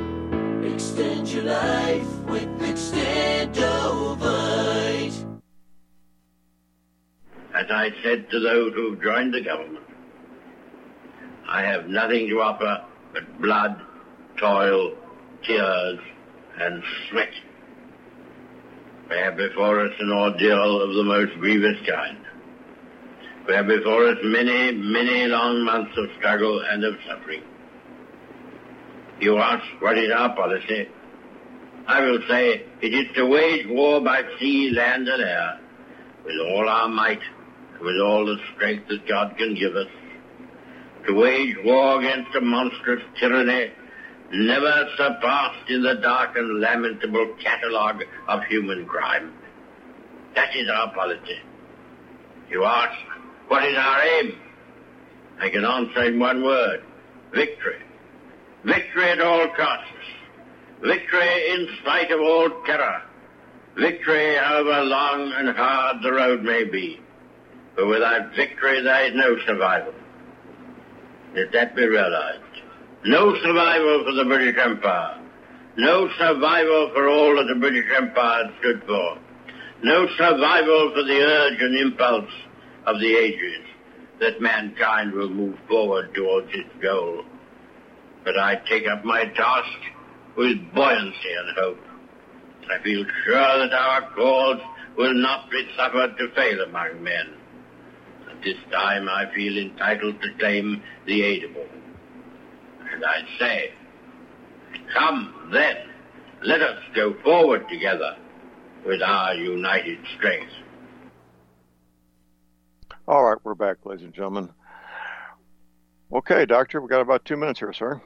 Extend your life with Extendovite. As I said to those who've joined the government, I have nothing to offer but blood, toil, tears, and sweat. We have before us an ordeal of the most grievous kind. We have before us many, many long months of struggle and of suffering. You ask, what is our policy? I will say, it is to wage war by sea, land, and air, with all our might, and with all the strength that God can give us, to wage war against a monstrous tyranny never surpassed in the dark and lamentable catalogue of human crime. That is our policy. You ask, what is our aim? I can answer in one word, victory. Victory at all costs. Victory in spite of all terror. Victory however long and hard the road may be. For without victory there is no survival. Let that be realized. No survival for the British Empire. No survival for all that the British Empire stood for. No survival for the urge and impulse of the ages that mankind will move forward towards its goal. But I take up my task with buoyancy and hope. I feel sure that our cause will not be suffered to fail among men. At this time I feel entitled to claim the aid of all. And I say, come then, let us go forward together with our united strength. All right, we're back, ladies and gentlemen. Okay, Doctor, we've got about two minutes here, sir.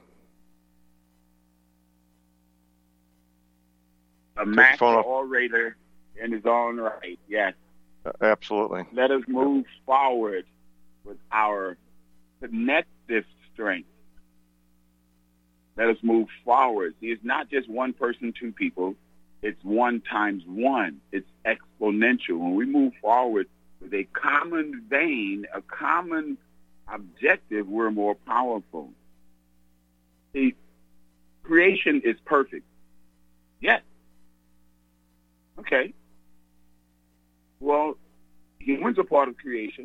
A master orator in his own right, yes. Uh, absolutely. Let us move forward with our connective strength. Let us move forward. See, it's not just one person, two people. It's one times one. It's exponential. When we move forward with a common vein, a common objective, we're more powerful. See, creation is perfect. Yes. Okay. Well, humans are part of creation.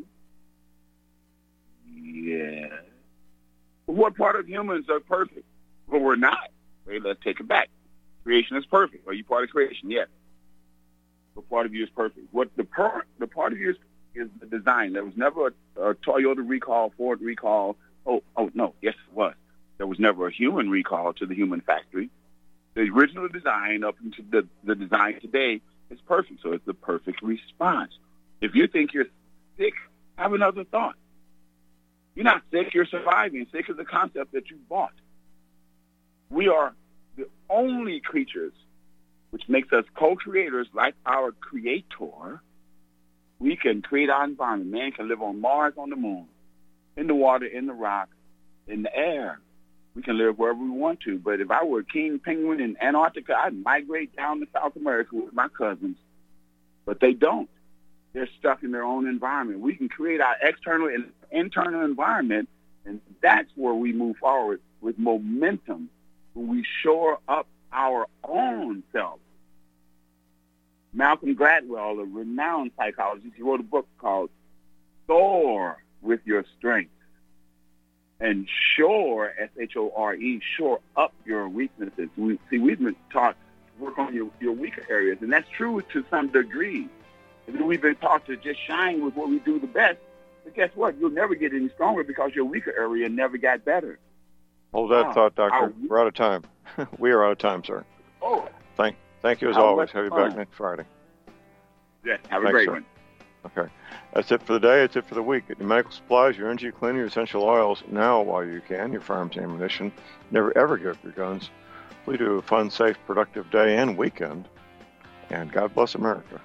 Yeah. What part of humans are perfect? Well, we're not. Wait, let's take it back. Creation is perfect. Are you part of creation? Yes. What part of you is perfect? What the per, the part of you is, is the design. There was never a, a Toyota recall, Ford recall. Oh, oh no, yes it was. There was never a human recall to the human factory. The original design up into the, the design today is perfect. So it's the perfect response. If you think you're sick, have another thought. You're not sick, you're surviving. Sick is the concept that you bought. We are the only creatures, which makes us co-creators like our creator. We can create our environment. Man can live on Mars, on the moon, in the water, in the rock, in the air. We can live wherever we want to. But if I were a king penguin in Antarctica, I'd migrate down to South America with my cousins. But they don't. They're stuck in their own environment. We can create our external and internal environment, and that's where we move forward with momentum. When we shore up our own self. Malcolm Gladwell, a renowned psychologist, he wrote a book called Soar with Your Strength. And shore, S H O R E, shore up your weaknesses. We, see, we've been taught to work on your, your weaker areas, and that's true to some degree. And we've been taught to just shine with what we do the best. But guess what? You'll never get any stronger because your weaker area never got better. Hold that oh, thought, Doctor. We're out of time. We are out of time, sir. Oh. Thank thank you as always. Have you back next Friday. Yeah, have Thanks, a great sir. one. Okay. That's it for the day. That's it for the week. Get your medical supplies, your energy cleaner, your essential oils now while you can, your firearms ammunition. Never ever give up your guns. We do a fun, safe, productive day and weekend. And God bless America.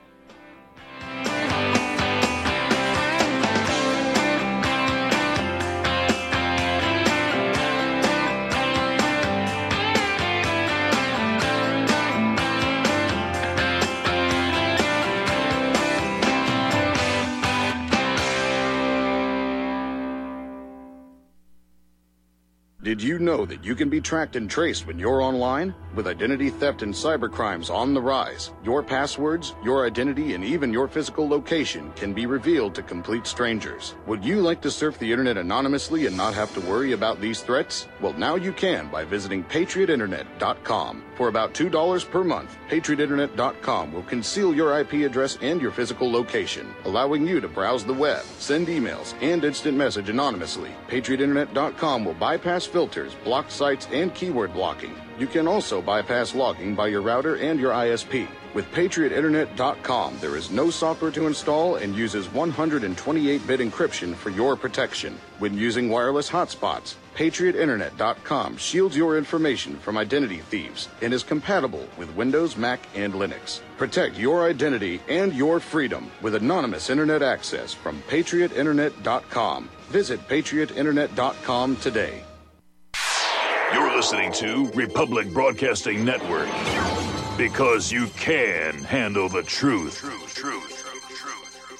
Did you know that you can be tracked and traced when you're online? With identity theft and cybercrimes on the rise, your passwords, your identity, and even your physical location can be revealed to complete strangers. Would you like to surf the internet anonymously and not have to worry about these threats? Well, now you can by visiting patriot internet dot com. For about two dollars per month, patriot internet dot com will conceal your I P address and your physical location, allowing you to browse the web, send emails, and instant message anonymously. patriot internet dot com will bypass filters, block sites, and keyword blocking. You can also bypass logging by your router and your I S P. With patriot internet dot com, there is no software to install and uses one hundred twenty-eight bit encryption for your protection. When using wireless hotspots, patriot internet dot com shields your information from identity thieves and is compatible with Windows, Mac, and Linux. Protect your identity and your freedom with anonymous internet access from patriot internet dot com. Visit patriot internet dot com today. You're listening to Republic Broadcasting Network. Because you can handle the truth. Truth, truth.